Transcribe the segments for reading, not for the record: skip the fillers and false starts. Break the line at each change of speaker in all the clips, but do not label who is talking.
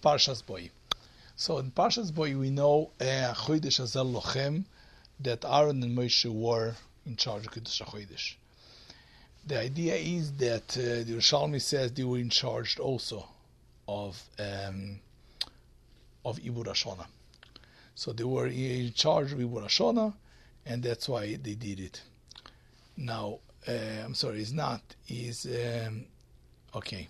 Parshas Boi. So in Parshas Boi we know Chodesh Hazel Lochem, that Aaron and Moshe were in charge of Kiddush HaChodesh. The idea is that the Yerushalmi says they were in charge also of Ibur Hashana. So they were in charge of Ibur Hashana, and that's why they did it. Now, I'm sorry, it's not. Okay.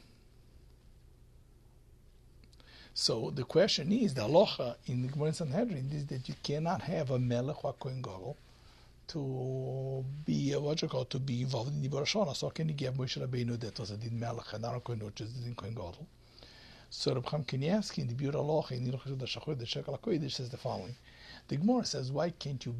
So the question is, the halacha in the Gemara Sanhedrin is that you cannot have a melech or a kohen gadol to be to be involved in Ibur Hashana. So can you give Moshe Rabbeinu that was a din melech and Aaron kohen which is din kohen gadol? So Reb Chaim Kanievsky in the Biur Halacha in Hilchos Shachor the Shekel HaKodesh says the following: the Gemara says, why can't the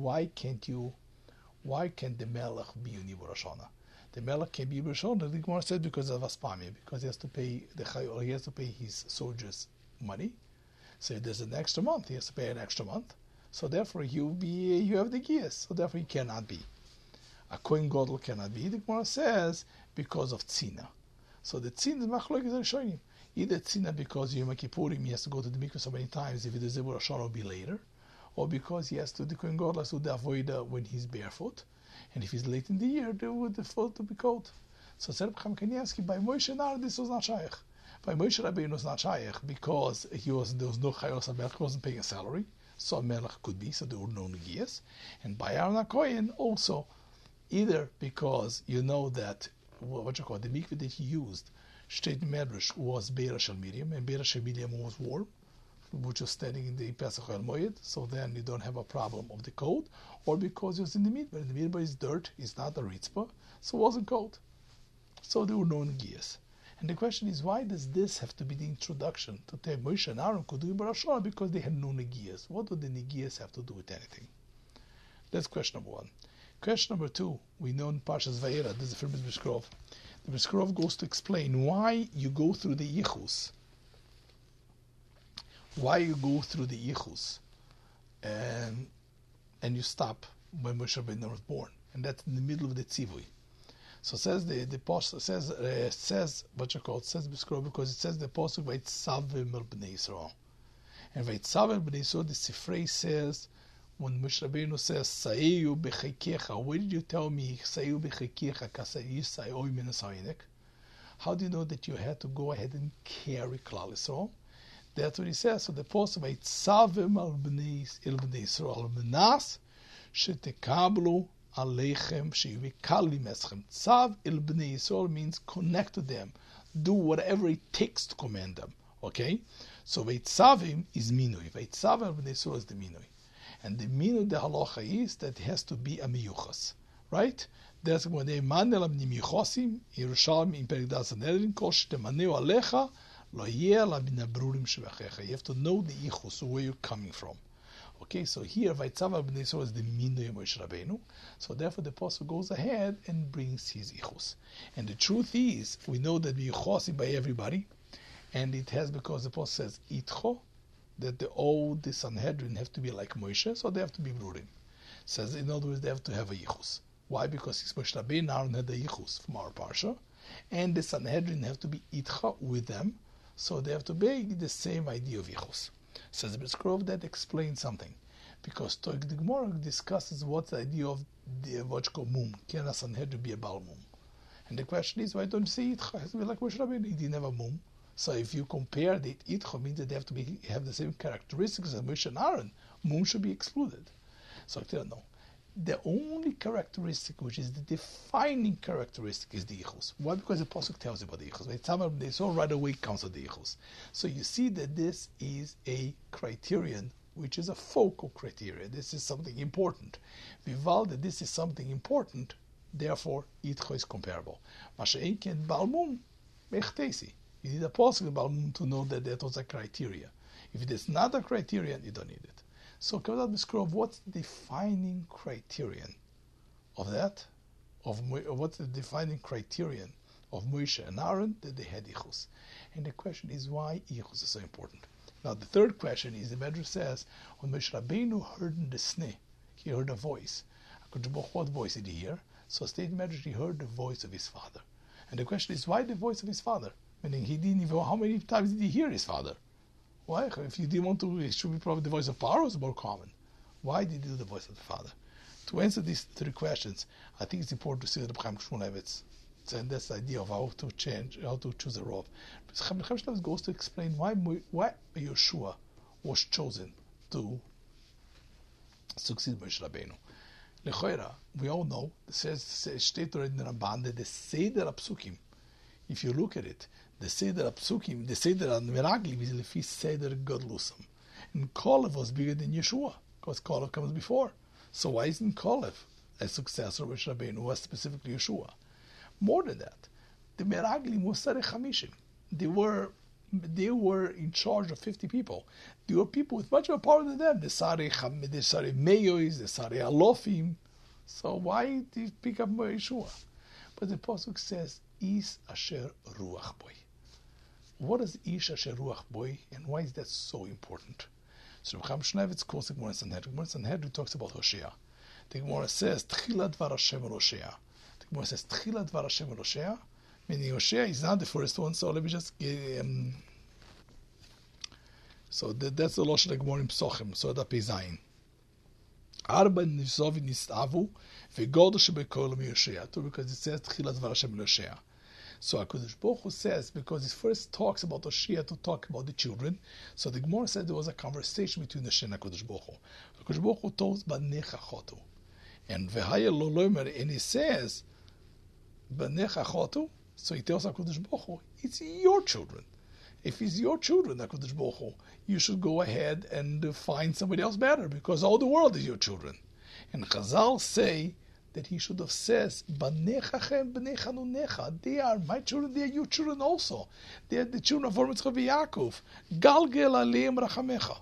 melech be in Ibur Hashana? The melech can be Ibur Hashana. The Gemara said because of Aspamia, because he has to pay his soldiers money. So if there's an extra month, he has to pay an extra month. So therefore you have the gears. So therefore he cannot be. A kohen gadol cannot be. The Gemara says because of tzina. So the tzina is machlokes rishonim. Either tzina because Yom Kippurim he has to go to the mikveh so many times. If it is Ibur Hashana, will be later, or because he has to the kohen gadol has to do the avodah when he's barefoot, and if he's late in the year, they would the foot to be cold. So Reb Chaim Kanievsky by Moshe Nar this was not shaykh. By Moshe Rabbeinu was not shaykh because there was no chayos melech, he wasn't paying a salary, so a melech could be, so there were no negias. And by Aaron HaKohen also, either because you know that the mikveh that he used, Shteit Medrash, was Be'er Shel Miriam, and Be'er Shel Miriam was warm, which was standing in the Pesach El Moed, so then you don't have a problem of the cold, or because it was in the midbar. The midbar is dirt, it's not a ritzpah, so it wasn't cold. So there were no negias. And the question is, why does this have to be the introduction to tell Moshe and Aaron could do Ibur Hashana because they had no negias? What do the negias have to do with anything? That's question number one. Question number two, we know in Parshas Vayera, this is the famous Biskrov. The Biskrov goes to explain why you go through the yichus. Why you go through the yichus and you stop when Moshe Rabbeinu was born, and that's in the middle of the tzivui. So says the pasuk says Biskrov because it says the pasuk Vaytzavim el bnei Yisrael, and Vaytzavim bnei Yisrael, the Sifrei says when Moshe Rabbeinu says Sayu b'cheikecha. Why did you tell me Sayu b'cheikecha kasei Sayu minasaynik? How do you know that you had to go ahead and carry Klal Yisrael? That's what he says. So the pasuk Vaytzavim el bnei Yisrael menas shetekablu aleichem sheivikalim eschem. Tzav el bnei Yisrael means connect to them, do whatever it takes to command them. Okay, so Vaytzavim is minui. Vaytzavim el bnei Yisrael is the minui, and the minui the halacha is that it has to be a miyuchas, right? That's when they manel am nimichosim Yerushalmi in Perek Dal Sanhedrin kosh temaneu alecha. You have to know the ichus, where you're coming from. Okay, so here Vaytzavim b'nei Yisrael is the minui Moshe Rabbeinu. So therefore the apostle goes ahead and brings his ichus. And the truth is, we know that we yichosim by everybody, and it has because the apostle says itcho, that the Sanhedrin have to be like Moshe, so they have to be brurim. Says in other words they have to have a yichus. Why? Because it's Moshe Rabbeinu, Aaron had the yichus from our parsha, and the Sanhedrin have to be itcha with them. So they have to be the same idea of yichus. Says the Biskrov that explains something, because the Gemara discusses what's the idea of the what's called mum. Can a Sanhedrin be a bal mum? And the question is, why don't you say itcha? It has to be like Moshe Rabbeinu. He didn't have a mum. So if you compare the itcha, means that they have to have the same characteristics as Moshe and Aaron. Mum should be excluded. So I don't know. The only characteristic, which is the defining characteristic, is the ichus. Why? Because the pasuk tells you about the ichus. They all right away counts on the ichus. So you see that this is a criterion, which is a focal criteria. This is something important. Vival that this is something important, therefore itcha is comparable. Masha'en ken balmum mechtesi. You need a pasuk balmum to know that that was a criteria. If it is not a criterion, you don't need it. So Kabbalah Biskrov, what's the defining criterion of that? What's the defining criterion of Moshe and Aaron that they had ichus? And the question is why ichus is so important. Now the third question is, the Medrash says, when Moshe Rabbeinu heard in the sneh, he heard a voice. What voice did he hear? So state Medrash, he heard the voice of his father. And the question is, why the voice of his father? Meaning he didn't even, how many times did he hear his father? Why? If you didn't want to, it should be probably the voice of power was more common. Why did you do the voice of the Father? To answer these three questions, I think it's important to see the Chaim Shmulevitz. And that's the idea of how to choose a rov. But Chaim Shmulevitz goes to explain why Yeshua was chosen to succeed Moshe Rabbeinu. Lechoira, we all know, it says, steht already in the Ramban, that the Seder HaPsukim, if you look at it, the Seder HaPsukim, the Seder HaMeraglim is Lefi Seder Godlusam. And Kolev was bigger than Yeshua, because Kolev comes before. So why isn't Kolev a successor of Moshe Rabbeinu, who was specifically Yeshua? More than that, the Meraglim was Sarei Chamishim. They were in charge of 50 people. There were people with much more power than them. The Sarei Meyois, the Sarei Alofim. So why did he pick up Yeshua? But the Pasuk says, Is Asher Ruach Boy. What is Ish Asher Ruach Boy, and why is that so important? So Chaim Shmulevitz quotes the Gemara in Sanhedrin. Gemara in Sanhedrin talks about Hosea. The Gemara says, Tchila Dvar Hashem El Hosea. The Gemara says, Tchila Dvar Hashem El Hosea, meaning Hosea is not the first one, so let me just so that's the Losh of the Gemara in Psochim, so that is Zayin. Arba Nisovi Nistavu, Vegodo Shebekolam Hosea, because it says, Tchila Dvar Hashem El Hosea. So HaKadosh Baruch Hu says, because it first talks about Hosea to talk about the children, so the Gemara said there was a conversation between Hosea and HaKadosh Baruch Hu. HaKadosh Baruch Hu told Banecha Chotu. And V'haya Lo Lomer, and he says, Banecha Chotu, so he tells HaKadosh Baruch Hu, it's your children. If it's your children, HaKadosh Baruch Hu, you should go ahead and find somebody else better, because all the world is your children. And Chazal say, that he should have says, Banechachem b'nechanunecha. They are my children, they are your children also. They are the children of Yitzchak Yaakov. Galgel aleim rachamecha.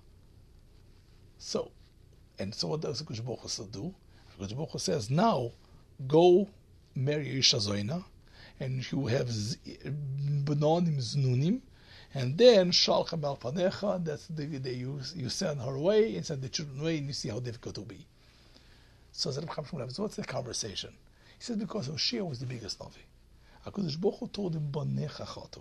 So what does HaKadosh Baruch Hu do? HaKadosh Baruch Hu says, now, go marry Isha Zoina, and you have Benonim Znunim, and then Shalchem al Panecha, that's the day you send her away, and send the children away, and you see how difficult it will be. So what's the conversation? He says, because Hosea was the biggest Navi. HaKadosh Baruch Hu told him, Banecha Chotu.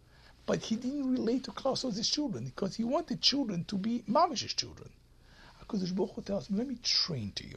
But he didn't relate to Klaus as his children, because he wanted children to be Mamish's children. HaKadosh Baruch Hu tells him, let me train to you.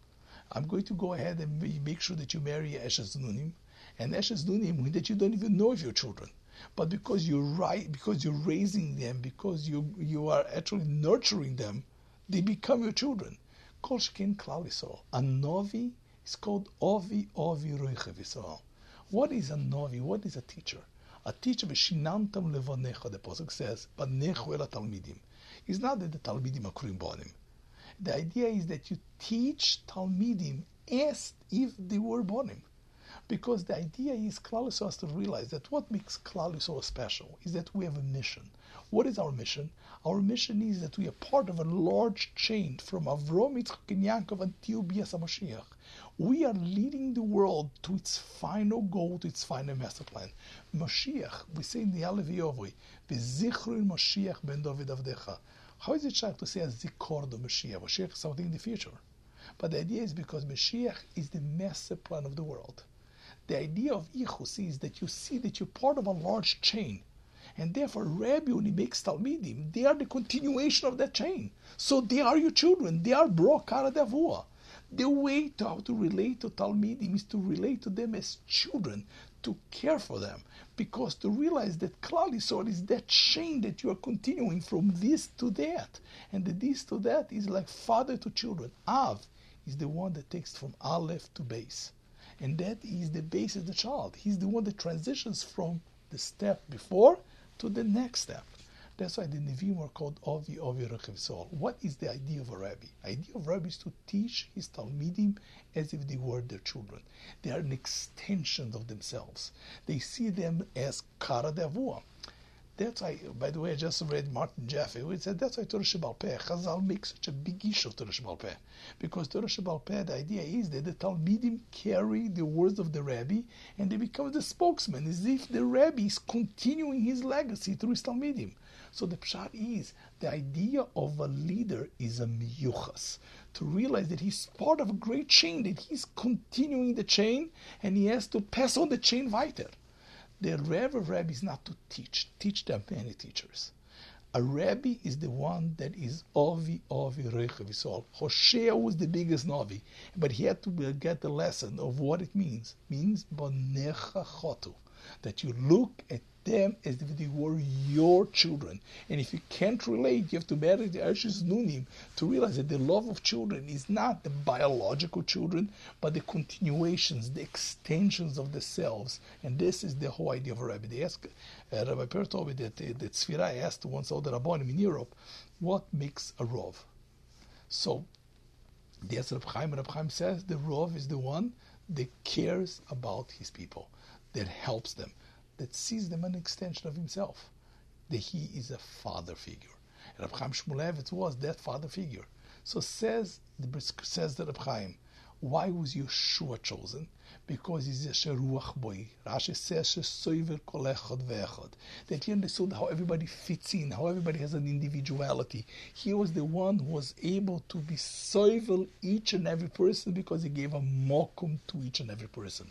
I'm going to go ahead and make sure that you marry Eshes Nunim, and Eshes Nunim that you don't even know of your children. But because you're right, because you're raising them, because you are actually nurturing them, they become your children. Kol Sheken Klal Yisrael. A Novi is called Ovi Roichev Yisrael. What is a Novi? What is a teacher? A teacher, V'shinantam levanecha, the Pasuk says, Banechu el Talmidim. It's not that the Talmidim are Kurim Bonim. The idea is that you teach Talmidim as if they were Bonim. Because the idea is Klal Yisrael has to realize that what makes Klal Yisrael special is that we have a mission. What is our mission? Our mission is that we are part of a large chain from Avrom, Yitzchak, and Yaakov until Bias HaMashiach. We are leading the world to its final goal, to its final master plan. Mashiach, we say in the Alev Yovoi, V'zichru in Mashiach ben David Avdecha. How is it sharp to say a zikor do Mashiach? Mashiach is something in the future. But the idea is because Mashiach is the master plan of the world. The idea of Ichus is that you see that you're part of a large chain. And therefore, Rabbi, when he makes Talmidim, they are the continuation of that chain. So they are your children. They are Bro Kara Davua. The way to how to relate to Talmidim is to relate to them as children, to care for them. Because to realize that Klal Yisrael is that chain that you are continuing from this to that. And the this to that is like father to children. Av is the one that takes from Aleph to base. And that is the base of the child. He's the one that transitions from the step before to the next step. That's why the Nevi'im are called Ovi Roichev Yisrael. What is the idea of a rabbi? The idea of a rabbi is to teach his Talmidim as if they were their children. They are an extension of themselves. They see them as Kara Davua. That's why, by the way, I just read Martin Jaffe, who said that's why Torah Shebal Peh, Chazal makes such a big issue of Torah Shebal Peh. Because Torah Shebal Peh, the idea is that the Talmidim carry the words of the Rabbi and they become the spokesman, as if the Rabbi is continuing his legacy through his Talmidim. So the pshat is, the idea of a leader is a miyuchas. To realize that he's part of a great chain, that he's continuing the chain and he has to pass on the chain weiter. The Rev of Rabbi is not to teach. Teach them many teachers. A Rebbe is the one that is Ovi Rechav Yisrael. Hoshea was the biggest Navi, but he had to get the lesson of what it means. It means Bonecha Chotu, that you look at them as if they were your children. And if you can't relate, you have to marry the Arshis Nunim to realize that the love of children is not the biological children, but the continuations, the extensions of the selves. And this is the whole idea of a Rebbe. They ask, Rabbi Per told me that the Tzvira asked once all the Rabbanim in Europe, what makes a Rov? So, the Reb Chaim says the Rov is the one that cares about his people, that helps them, that sees them an extension of himself, that he is a father figure. And Reb Chaim Shmulevitz was that father figure. So says the Reb Chaim, why was Yeshua chosen? Because he's a sheruach boy. Rashi says shesoiver kol echad ve'echad, that he understood how everybody fits in, how everybody has an individuality. He was the one who was able to be soivel each and every person because he gave a mokum to each and every person.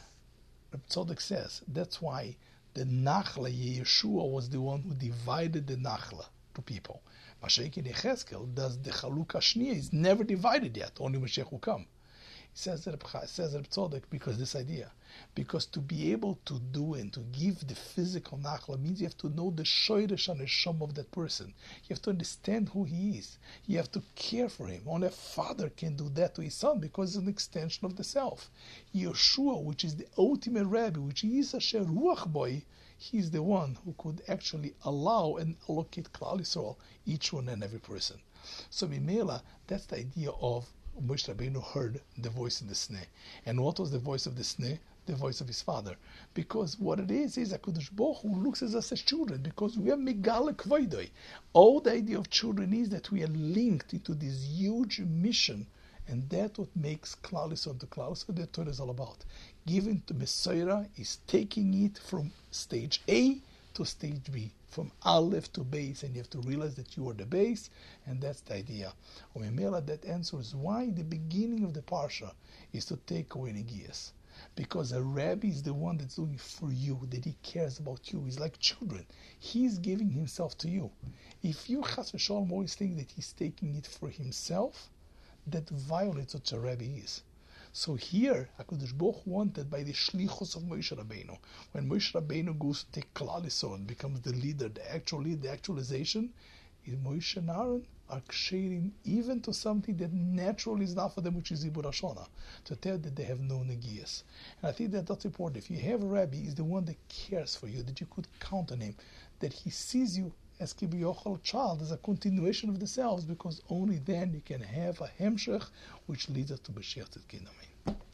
Reb Tzadok says that's why the Nachla Yeshua was the one who divided the Nachla to people. Mashiach in Yechezkel does the Chalukah Shniya is never divided yet. Only Mashiach will come. Says Reb Tzadok because this idea, because to be able to do and to give the physical nachla means you have to know the shoyresh and neshama of that person. You have to understand who he is. You have to care for him. Only a father can do that to his son because it's an extension of the self. Yeshua, which is the ultimate Rebbe, which is a sheruach boy, he's the one who could actually allow and allocate Klal Yisrael, each one and every person. So Mimela, that's the idea of Moshe Rabbeinu heard the voice in the sneh. And what was the voice of the sneh? The voice of his father. Because what it is HaKadosh Baruch Hu looks at us as children, because we are megale kvoidoi. All the idea of children is that we are linked into this huge mission, and that's what makes Klal Yisrael to Klal Yisrael. That Torah is all about. Giving to Messiah is taking it from stage A to stage B, from Aleph to base, and you have to realize that you are the base, and that's the idea. Omemela, that answers why the beginning of the Parsha is to take away Negias. Because a Rabbi is the one that's doing it for you, that he cares about you. He's like children. He's giving himself to you. If you, Chas v'Shalom, always think that he's taking it for himself, that violates what a Rabbi is. So here, HaKadosh Baruch Hu wanted by the shlichus of Moshe Rabbeinu. When Moshe Rabbeinu goes to take Klal Yisrael and becomes the leader, the actual leader, the actualization, is Moshe and Aaron are ksherim even to something that naturally is not for them, which is Zibur Hashana, to tell that they have no negias. And I think that that's important. If you have a Rabbi, he's the one that cares for you, that you could count on him, that he sees you as Kibiyochel child, as a continuation of the selves, because only then you can have a hemshech which leads us to Mashiach Tzidkenu.